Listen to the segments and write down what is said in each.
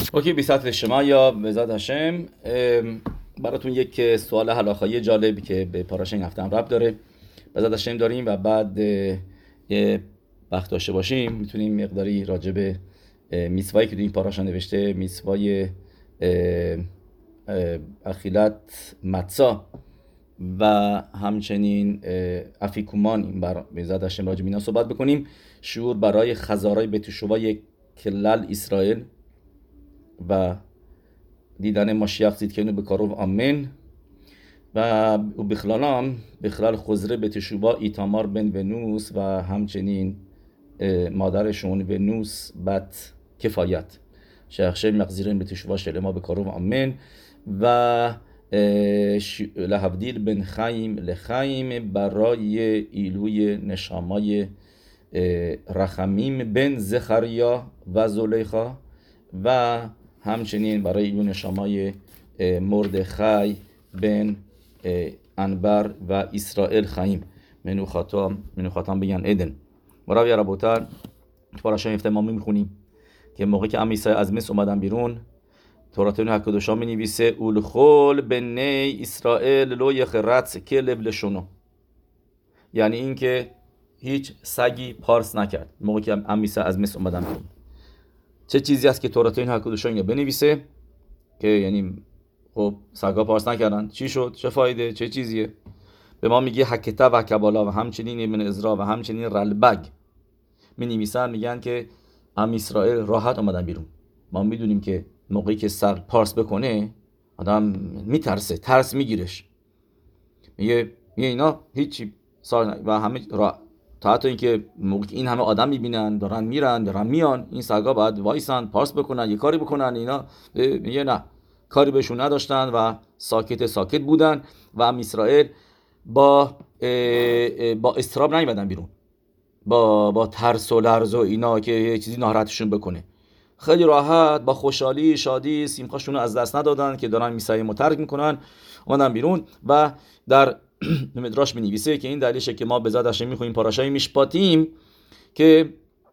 اوکی بیسات شما یا بزاد هشم براتون یک سوال هلاخایی جالب که به پاراشین هفتم ربط داره بزاد هشم داریم و بعد یه وقت داشته باشیم میتونیم مقداری راجع به میسوایی که تو این پاراشا نوشته میسوای اخیلت متسا و همچنین افیکومان این بزاد هشم راجع به اینا صحبت بکنیم. شعور برای خزارای بتوشوای کلل اسرائیل و دیدن ماشیخ زید که اینو بکارو آمین و بخلال خزره به تشوبا ایتامار بن ونوس و همچنین مادرشون ونوس بت کفایت شخشه مغزیرین به تشوبا شلما بکارو آمین و لحفدیل بن خیم لخیم برای ایلوی نشامای رخمیم بن زخریا و زلیخا و همچنین برای ایلوی نشامای مردخای بن انبر و اسرائیل خیم منوخاتم بگن ادن. برای ربوتر پاراشای افتمامی میخونیم که موقعی که امیسای از مصر اومدن بیرون توراتون هکدوشا می نویسه اولخول بنی اسرائیل لو یخرت کلب لشونو، یعنی این که هیچ سگی پارس نکرد موقعی که امیسای از مصر اومدن بیرون. چه چیزی است که توراتون هکدوشا اینو بنویسه که یعنی خب سگا پارس نکردن چی شد؟ چه فایده؟ چه چیزیه؟ به ما میگه حکتا و کبالا و همچنین ابن ازرا و همچنین رلبگ می نویسن میگن که ام اسرائیل راحت اومدن بیرون. ما میدونیم که موقعی که سگ پارس بکنه آدم میترسه، ترس میگیرش، میگه اینا هیچی و همه تا حتی اینکه موقعی این همه آدم میبینن دارن میرن دارن میان این سگا باید وایسن پارس بکنن یه کاری بکنن، اینا میگه نه کاری بهشون نداشتن و ساکت بودن و ام اسرائیل با استراب نیومدن بیرون با ترس و لرز و اینا که یه چیزی ناراحتشون بکنه. خیلی راحت با خوشحالی شادی سیمخاشون رو از دست ندادن که دارن میسای مترک میکنن اومدن بیرون. و در مدراش مینویسه که این دلیلشه که ما به زادش میخونیم پاراشای میشپاتیم که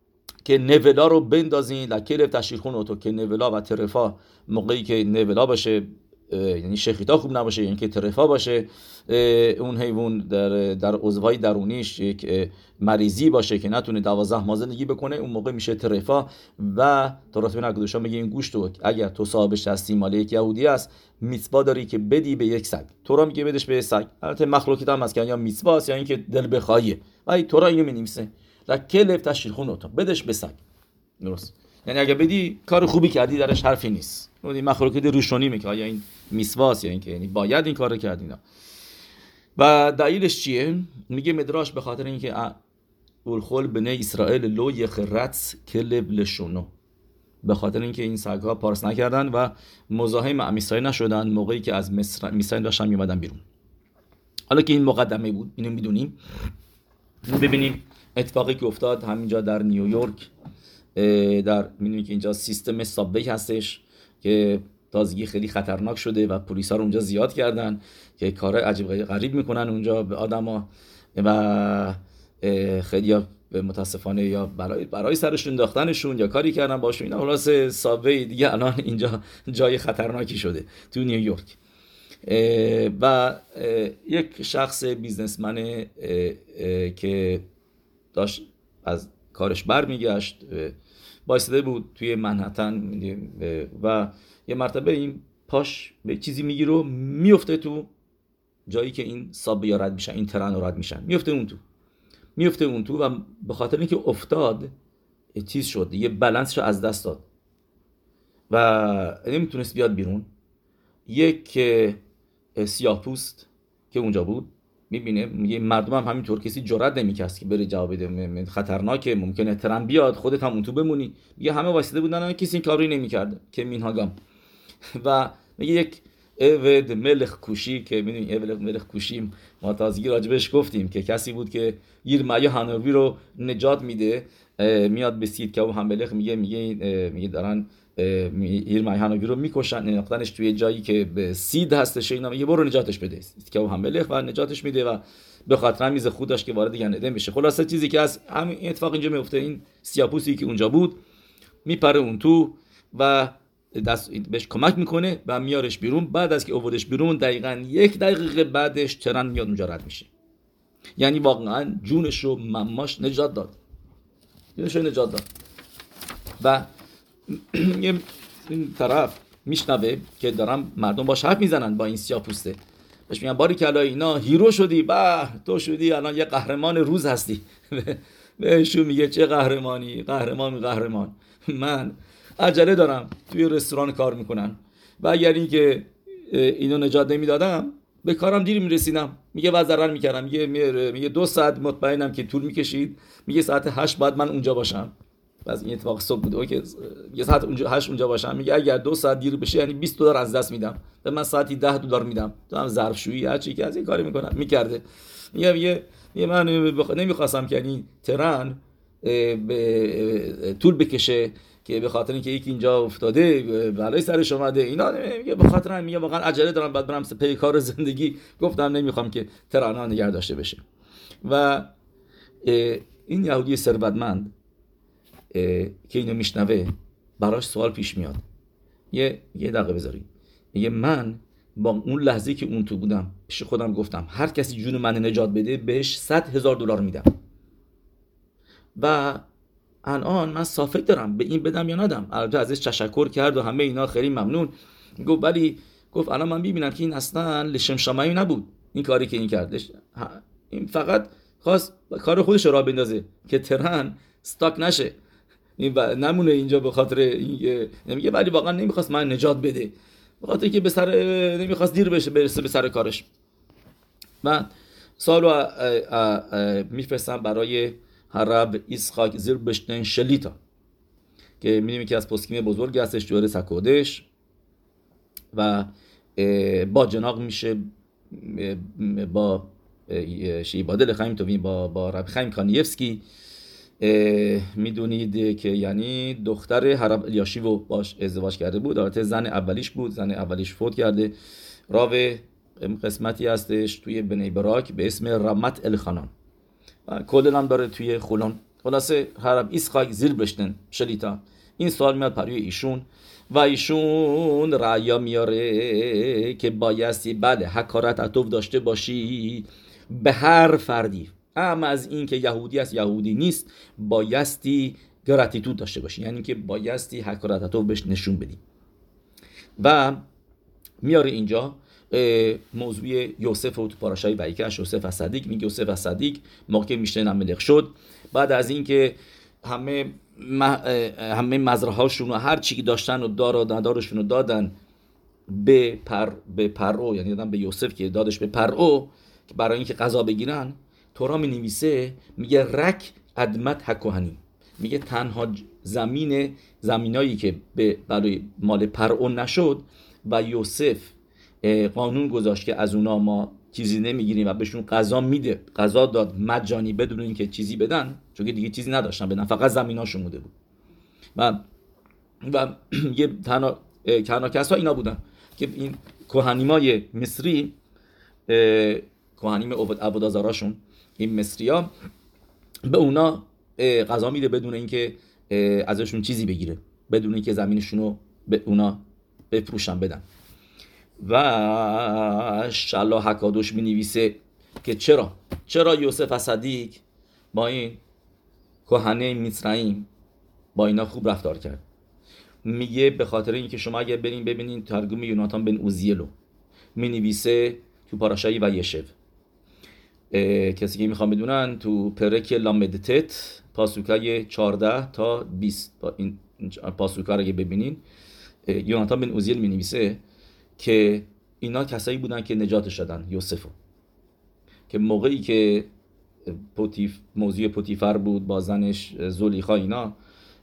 نولا رو بندازین لکلف تشیرخون اوتو، که نولا و ترفا موقعی که نولا باشه یعنی شخیتا خوب نباشه یعنی که ترفا باشه اون حیوان در عضوهای درونیش یک مریضی باشه که نتونه 12 ماه زندگی بکنه اون موقع میشه ترفا. و تورات بن هکدوشا میگه این گوشت رو اگر تو صاحبش هستی مال یک یهودی است میtzوا داری که بدی به یک سگ. تورا میگه بدش به سگ، البته مخلوقات هم هست که یا میtzوا است یا اینکه دل بخواهیه، ولی تورا اینو مینویسه لکلف تشیرخون اوتو بدش به سگ. درست، یعنی اگه بدی کار خوبی کردی درش حرفی نیست. این مخلوقات روشونی میگه آیا این میسواس یا اینکه یعنی باید این کارو کرد اینا. و دلیلش چیه؟ میگه مدراش به خاطر اینکه اولخول بنی اسرائیل لو یخرت کلب لشونو، به خاطر اینکه این سگ‌ها پارس نکردن و مزاحم ام اسرائیل نشدن موقعی که از مصر داشتن میومدن بیرون. حالا که این مقدمه بود اینو میدونیم، ببینیم اتفاقی که افتاد همینجا در نیویورک. در میدونید که اینجا سیستم سابوی هستش که تازگی خیلی خطرناک شده و پلیسا رو اونجا زیاد کردن که کار عجیب غریب میکنن اونجا به آدما و خیلی متاسفانه یا برای سرشون انداختنشون یا کاری کردن باشون. اینا خلاص سابوی دیگه الان اینجا جای خطرناکی شده تو نیویورک. و یک شخص بیزنسمن که داشت از کارش برمیگشت بایستده بود توی منهتن و یه مرتبه این پاش به چیزی میگیره و میفته تو جایی که این سابوی رد میشن، این ترن رد میشن، میفته اون تو و به خاطر اینکه افتاد چیز شد دیگه، بالانسش از دست داد و نمیتونست بیاد بیرون. یک سیاه‌پوست که اونجا بود میبینه، میگه مردم هم همینطور، کسی جرئت نمیکنه که بره جواب بده، خطرناکه، ممکنه ترن بیاد خودت هم اون تو بمونی. میگه همه واسطه بودن کسی این کاری نمیکرده که مینهاگام. و میگه یک عبد ملخ کوشی که میدونی عبد ملخ کوشی ما تازگی راجبش گفتیم که کسی بود که یرمیا هانوی رو نجات میده، میاد به سید که او هم ملخ میگه دارن یرمیا هانوی رو میکشن، انداختنش توی جایی که به سید هستش، اینا میگه برو نجاتش بده که او هم ملخ و نجاتش میده و به خاطر میز خودش که وارد گنده بشه. خلاصه چیزی که از همین اتفاق اینجا میفته، این سیاپوسی که اونجا بود میپره اون تو و بهش کمک میکنه و میارش بیرون. بعد از که آوردش بیرون دقیقاً 1 دقیقه بعدش ترن میاد اونجا رد میشه. یعنی واقعاً جونش رو مماش نجات داد. و این طرف میشنوه که دارم مردم باش حرف میزنن با این سیاه‌پوسته، بهش میگن باریکلا اینا هیرو شدی، تو شدی الان یه قهرمان روز هستی. بهشون میگه چه قهرمانی؟ قهرمان من عجله دارم، توی رستوران کار میکنن و اگر این که اینو نجات نمیدادم به کارم دیر میرسیدم. میگه بعد ضرر میکردم. میگه 2 ساعت مطمئنم که طول میکشید. میگه ساعت 8 باید من اونجا باشم. بعد این اتفاق صبح بود که یه ساعت 8 اونجا باشم. میگه اگر 2 ساعت دیر بشه یعنی $20 از دست میدم. به من ساعتی $10 میدم. تو هم ظرفشویی هر چی که از این کاری میکرده. میگه من نمیخواستم که یعنی ترن طول بکشه که به خاطر اینکه یکی اینجا افتاده بلای سرش اومده اینا. میگه به خاطر همین میگه واقعا عجله دارم بعد برم پی کار زندگی. گفتم نمیخوام که ترنا نگه داشته بشه. و این یهودی ثروتمند که اینو میشنوه براش سوال پیش میاد. یه دقیقه بذارید. میگه من با اون لحظه که اون تو بودم پیش خودم گفتم هر کسی جون من نجات بده بهش $100,000 میدم. و الان من صافک دارم به این بدم یا ندم. البته ازش تشکر کرد و همه اینا خیلی ممنون. گفت الان من میبینم که این اصلا لشم شمایی نبود این کاری که این کردش. این فقط خواست کار خودش را بندازه که ترن استاک نشه، این نمونه اینجا به خاطر این. نمیگه ولی واقعا نمیخواست من نجات بده، به خاطر که نمیخواست دیر بشه برسه به سر کارش. من سوالو میفرستم برای هرب ایسخاک زیربشتن شلیتا که میدونیم که از پسکیم بزرگ هستش جوهر سکودش و با جناق میشه با شیبادل خیم توین با رب خیم کانیفسکی. میدونید که یعنی دختر هرب الیاشیو باش ازدواج کرده بود. البته زن اولیش بود، زن اولیش فوت کرده. راو قسمتی هستش توی بنی براک به اسم رمت الخانان و کدل هم داره توی خولان. خلاصه هرب ایسخاک زیربشتن شلیتا این سوال میاد پروی ایشون و ایشون رعیا میاره که بایستی بله حکارت عطف داشته باشی به هر فردی، اما از این که یهودی است یهودی نیست بایستی گراتیتود داشته باشی، یعنی که بایستی حکارت عطف بهش نشون بدی. و میاره اینجا موضوع یوسف و تو پاراشای ویکش یوسف الصدیق. میگه یوسف الصدیق موقع میشتن ملک شد بعد از اینکه همه مزرعه‌هاشون و هر چی که داشتن و دار و ندارشون رو دادن به پرعو، یعنی دادن به یوسف که دادش به پرعو که برای اینکه غذا بگیرن. تورا می‌نویسه میگه رک ادمت هکوهنی، میگه تنها زمینایی که برای مال پرعو نشد و یوسف قانون گذاشت که از اونا ما چیزی نمیگیریم و بهشون غذا میده، غذا داد مجانی بدون اینکه چیزی بدن، چون که دیگه چیزی نداشتن بدن، فقط زمیناشون مونده بود. و یه تنها کسا اینا بودن که این کهنیمای مصری، کهنیم عبودازاراشون، این مصریا به اونا غذا میده بدون اینکه ازشون چیزی بگیره، بدون اینکه زمینشونو به اونا بفروشن بدن. و شلا حکادوش می نویسه که چرا یوسف الصدیق با این کهنه مصرعیم با اینا خوب رفتار کرد. میگه به خاطر اینکه شما اگه برین ببینین ترجمه یوناتان بن اوزیلو می نویسه تو پاراشای و یشو. کسی که میخوام بدونن تو پرک لامدتت پاسوکای 14 تا 20 این پاسوکا رو اگه ببینین یوناتان بن اوزیل می نویسه که اینا کسایی بودن که نجاتش دادن یوسفو، که موقعی که موضوع پوتیفر بود با زنش زلیخا اینا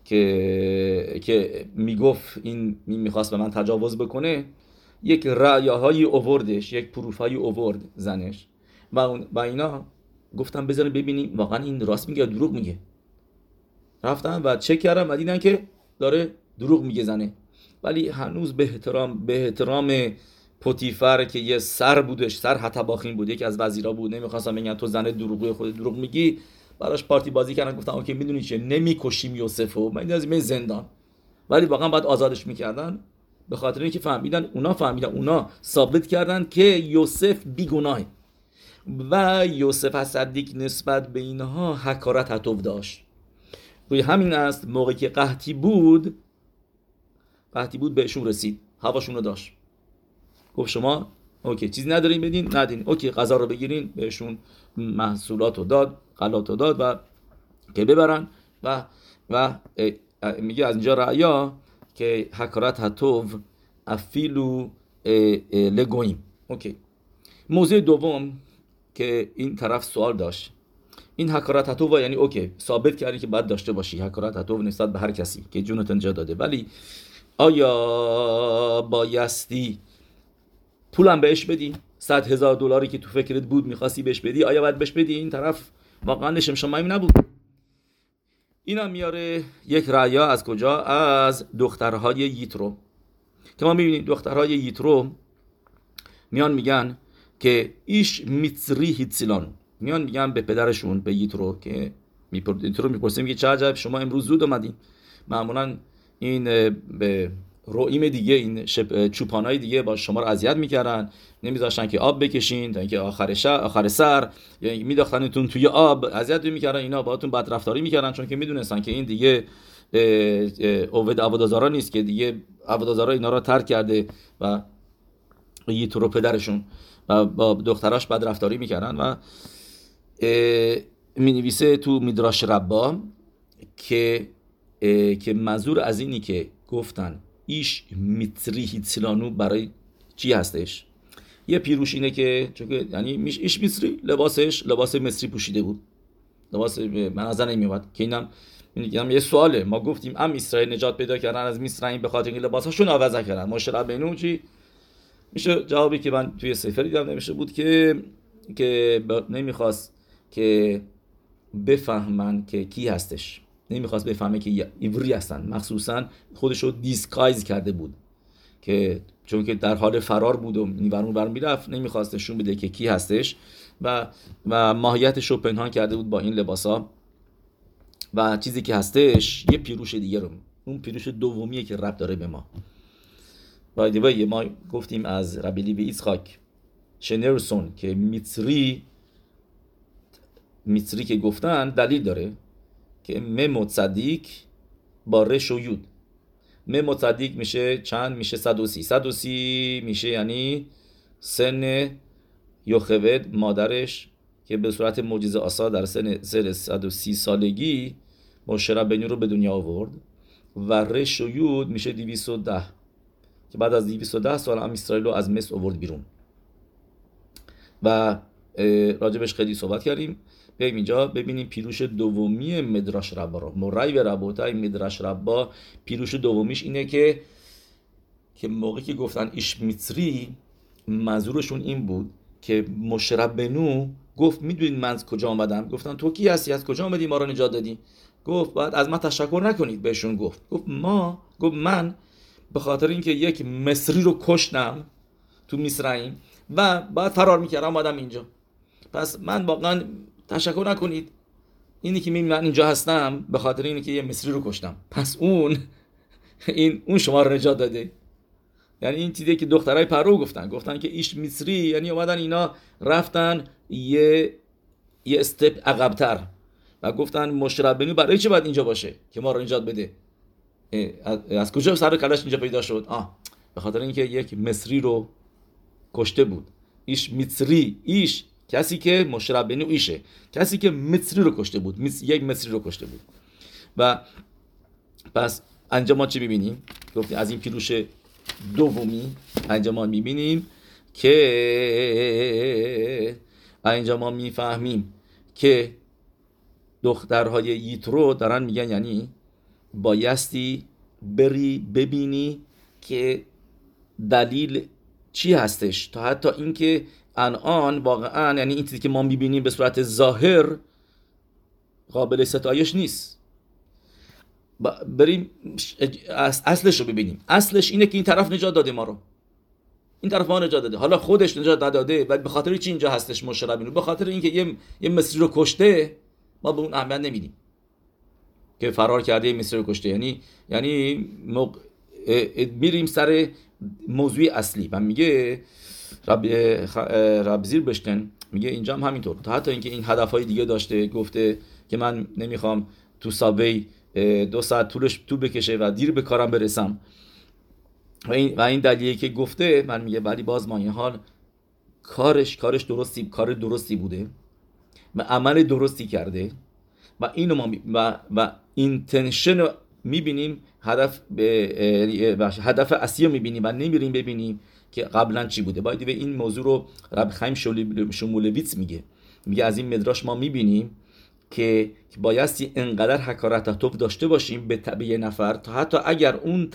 که میگفت این میخواست به من تجاوز بکنه، یک رأیاهایی اووردش، یک پروفایی اوورد زنش و اینا گفتم بذاریم ببینیم واقعا این راست میگه یا دروغ میگه. رفتن و چک کردم و دیدن که داره دروغ میگه زنه، ولی هنوز به احترام پوتیفر که یه سر بودش، سر حتباخین بود، یکی از وزیرا بود، نمیخواستم بگن تو زن دروغگوی خود دروغ میگی، براش پارتی بازی کردن. گفتم اوکی میدونی چه، نمیکشیم یوسفو، من لازمه زندان، ولی واقعا بعد آزادش میکردن به خاطر اینکه فهمیدن اونا ثابت کردن که یوسف بیگناه و یوسف الصدیق نسبت به اینها حکارت عطف داشت. روی همین است موقعی که قحطی بود بهشون رسید، هواشون رو داشت، گفت شما اوکی چیزی ندارین بدین، ندین، اوکی غذا رو بگیرین، بهشون محصولات رو داد، غلات رو داد و که ببرن و میگه از اینجا رعیا که حکارت عطف افیلو لگویم. اوکی. موضوع دوم که این طرف سوال داشت، این حکارت عطف یعنی اوکی ثابت کردی که باید داشته باشی حکارت عطف نسبت به هر کسی که جونت نجات داده، ولی آیا بایستی پولم بهش بدی؟ $100,000 که تو فکرت بود میخواستی بهش بدی، آیا باید بهش بدی؟ این طرف واقعا نشم شمایم نبود. اینا میاره یک رعیا از کجا؟ از دخترهای ییترو که ما میبینیم دخترهای ییترو میان میگن که ایش میتری هیتسیلان، میان میگن به پدرشون به ییترو که ییترو میپرسه میگه چه عجب شما امروز زود اومدین. معمولا این به روئیم دیگه این چوپانای دیگه با شما رو اذیت میکردن، نمیذاشتن که آب بکشین تا اینکه آخر سر یعنی میداختنتون توی آب، اذیت میکردن، اینا باهاتون بدرفتاری میکردن چون که میدونستن که این دیگه عبادازارا نیست که دیگه عبادازارا اینا رو ترک کرده و ییترو پدرشون و با دختراش بدرفتاری میکردن. و مینویسه تو میدراش ربا که منظور از اینی که گفتن ایش میتری هیتسیلانو برای چی هستش؟ یه پیروش اینه که چون که یعنی ایش مصری لباس مصری پوشیده بود، لباس من از نمیاد که اینم یه سواله. ما گفتیم اسرائیل نجات پیدا کردن از مصر به خاطر اینکه لباساشون عوض کردن، موشه ربینو چی میشه؟ جوابی که من توی سفر دیدم نمیشه بود که نمیخواست که بفهمن که کی هستش، نمیخواست بفهمه که عبری هستن، مخصوصا خودشو دیسکایز کرده بود که چون که در حال فرار بود و نیورون بر میرفت نمیخواست نشون بده که کی هستش و ماهیتش رو پنهان کرده بود با این لباسا و چیزی که هستش یه پیروش دیگه رو، اون پیروش دومیه که ربط داره به ما. بایدوی ما گفتیم از ربی لیوی ایسخاک شنرسون که میتری که گفتن دلیل داره که مم صدیق با رش و یود، مم صدیق میشه چند؟ میشه 130 میشه یعنی سن یوخوید مادرش که به صورت معجزه آسا در سن 130 سالگی موشه ربینی رو به دنیا آورد و رش و یود میشه 210 که بعد از 210 سال هم اسرائیل رو از مصر آورد بیرون و راجبش خیلی صحبت کردیم. بیاییم اینجا ببینیم پیروش دومی مدراش ربا رو. مرای و ربوتای مدراش ربا پیروش دومیش اینه که موقعی که گفتن ایش میتری منظورشون این بود که موشه ربینو گفت میدونید من از کجا آمدم؟ گفتن تو کی هستی؟ از کجا آمدی ما رو نجات دادی؟ گفت بعد از من تشکر نکنید. بهشون گفت من به خاطر اینکه یک مصری رو کشتم تو مصرعیم و بعد فرار میکردم اومدم اینجا، پس من واقعا تشکر نکنید، اینی که من اینجا هستم به خاطر اینی که یه مصری رو کشتم، پس اون شما رو نجات داده. یعنی این چیزی که دخترای پرو گفتن که ایش مصری یعنی اومدن اینا رفتن یه استپ عقب‌تر و گفتن موشه ربینی برای چه باید اینجا باشه که ما رو نجات بده؟ از کجا سر کلش اینجا پیدا شد؟ به خاطر اینکه یک مصری رو کشته بود. ایش مصری، ایش کسی که موشه ربینی ایشه، کسی که مصری رو کشته بود، یک مصری رو کشته بود. و پس اینجا ما چی می‌بینیم؟ گفتیم از این پیروش دومی اینجا ما می‌بینیم که اینجا ما می‌فهمیم که دخترهای ییترو دارن میگن یعنی بایستی بری ببینی که دلیل چی هستش تا حتی اینکه الان واقعا یعنی این چیزی که ما میبینیم به صورت ظاهر قابل ستایش نیست. بریم اصلش رو ببینیم. اصلش اینه که این طرف نجات داده ما رو، این طرف ما نجات داده، حالا خودش نجات نداده و به خاطر چی اینجا هستش موشه ربینو؟ به خاطر اینکه یه مصری رو کشته، ما به اون اهمیت نمیدیم که فرار کرده یه مصری رو کشته. یعنی میریم سر موضوع اصلی و میگه رب زیر بشتن میگه اینجا هم همینطور، تا حتی اینکه این هدفهای دیگه داشته، گفته که من نمیخوام تو سابوی 2 ساعت طول بکشه و دیر به کارم برسم و این دلیلی که گفته، من میگه ولی باز ما این حال کار درستی بوده و عمل درستی کرده و اینو ما و اینتنشن رو میبینیم، هدف اصلی رو میبینیم و نمیریم ببینیم که قبلا چی بوده. باید به این موضوع رو رب خیم شمولویتس میگه از این مدراش ما میبینیم که بایستی انقدر حکارت توف داشته باشیم به یه نفر، تا حتی اگر اون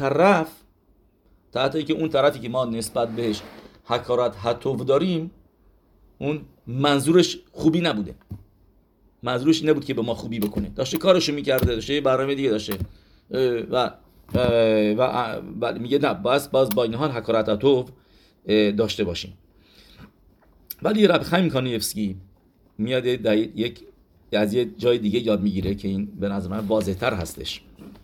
طرفی که ما نسبت بهش حکارت حتوف داریم، اون منظورش خوبی نبوده، منظورش این نبود که به ما خوبی بکنه، داشته کارشو میکرده، داشته یه برنامه دیگه داشته و میگه نه، باز با این حال حکارت حتوف داشته باشیم. ولی رب خیم کانیفسکی میاد از یه جای دیگه یاد میگیره که این به نظر من واضح‌تر هستش،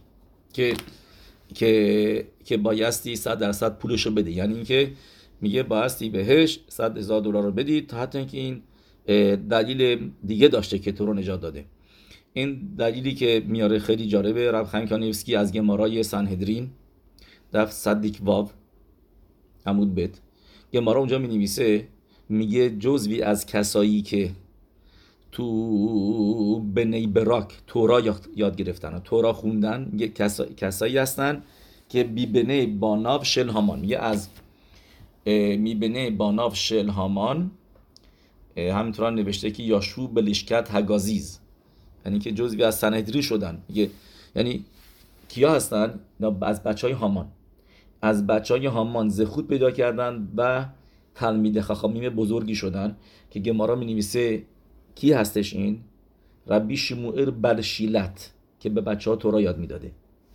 که بایستی 100% پولشو بده. یعنی اینکه میگه بایستی بهش $100,000 رو بدی، تا حتی اینکه این دلیل دیگه داشته که تو رو نجات داده. این دلیلی که میاره خیلی جالبه. رب خیم کانیفسکی از گمارای سنهدرین دف صدیک واو عمود بت، گمارا اونجا می میگه جزوی از کسایی که تو بنی براک تورا یاد گرفتن و تورا خوندن، کسایی هستن که بیبنه باناو شل هامان، میگه از میبنه باناو شل هامان، همینطور نوشته که یاشو بلیشکت هگازیز، یعنی که جزوی از سنهدری شدن. یعنی کیا هستن؟ از بچهای هامان، از بچهای هامان زخوت پیدا کردن و تلمید خاخامیم بزرگی شدن، که گمارا می نویسه کی هستش؟ این ربی شموئل برشیلت که به بچه ها تورا یاد میداده.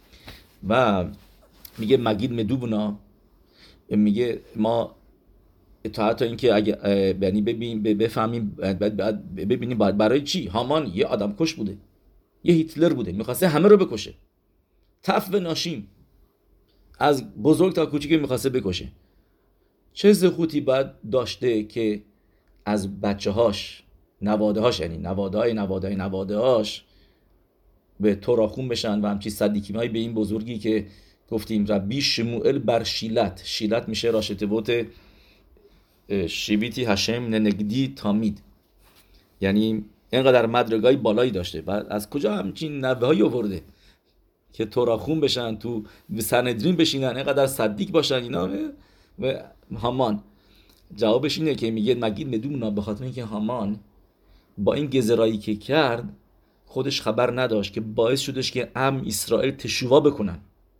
و میگه مگید مدوبنا، میگه ما تا حتی اینکه اگه یعنی بفهمیم ببینیم برای چی هامان یه آدم کش بوده، یه هیتلر بوده، میخواسته همه رو بکشه، تف و ناشیم، از بزرگ تا کوچیک میخواسته بکشه. چه زخوتی باید داشته که از بچه هاش، نواده هاش، یعنی نواده هاش به توراخون بشن و همچی صدیکیم های به این بزرگی که گفتیم ربی شموئل بر شیلت میشه راشته بوت شیویتی هشم ننگدی تامید، یعنی اینقدر مدرگای بالایی داشته و از کجا همچین نوه هایی آورده که توراخون بشن، تو سنهدرین بشینن، اینقدر صدیق باشن اینا. و هامان جوابش اینه که میگه مگید مدونا، به خاطر اینکه هامان با این گزرایی که کرد خودش خبر نداشت که باعث شدش که اسرائیل تشووا بکنن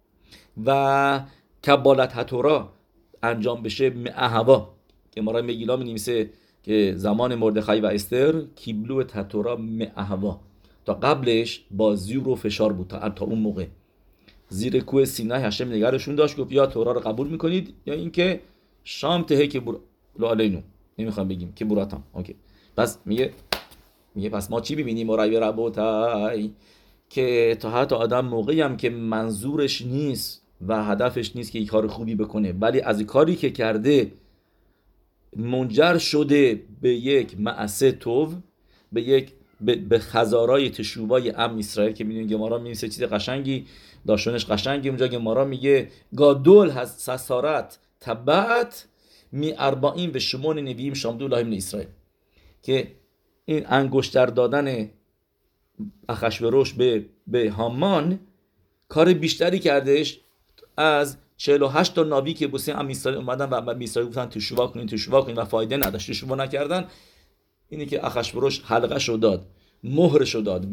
و کبالت هتورا انجام بشه معهوا، که ما را مگیلا می‌نویسه که زمان مردخای و استر کیبلو تتورا معهوا، تا قبلش با زور و فشار بود. تا اون موقع زیر کوه سینای هشم نگرشون داشت، گفت یا تورا رو قبول میکنید یا اینکه شام تهی که لالینو، نمیخوام بگیم که براتام. اوکی، پس میگه پس ما چی ببینیم؟ مرای ربوتای که تا حتی آدم موقعی هم که منظورش نیست و هدفش نیست که یک کار خوبی بکنه، ولی از کاری که کرده منجر شده به یک معصه توو، به خزارای تشوبای اسرائیل، که میدونید گمارا می‌نویسه چیز قشنگی داشتنش قشنگی. اونجا گمارا میگه گادول هست سسارت تبعت می 48 نبییم شامدو لهم اسرائیل، که این انگشتر دادن اخشوروش به هامان کار بیشتری کردش از 48 تا نبی که بوسی اسرائیل اومدن و اسرائیل گفتن تشووا کنین و فایده نداشت، تشووا نکردن. اینی که اخشوروش حلقه شو داد، مهر شو داد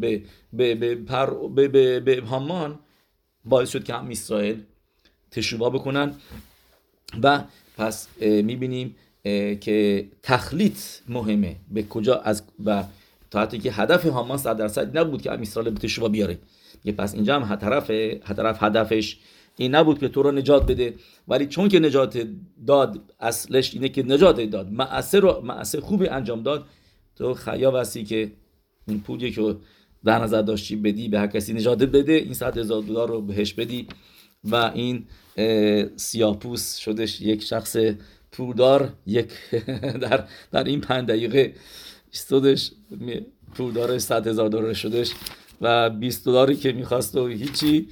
به هامان، باعث شد که اسرائیل تشووا بکنن. و پس میبینیم که تخلیط مهمه به کجا و تا حتی که هدف هامان 100% نبود که اسرائیل به تشووا بیاره. پس اینجا هم هدفش این نبود که تو رو نجات بده، ولی چون که نجات داد، اصلش اینه که نجات داد، معصه خوبی انجام داد، تو خیاب هستی که این پولی که در نظر داشتی بدی به هر کسی نجات بده، این $100,000 رو بهش بدی و این سیاه‌پوست شدش یک شخص پولدار، یک در این 5 دقیقه استودش پولدار $100,000 شدش و $20 که میخواست و هیچی،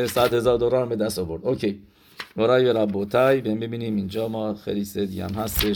$100,000 هم به دست آورد. اوکی، برای ربوتای ببینیم اینجا ما خیلی دیگه هم هستش.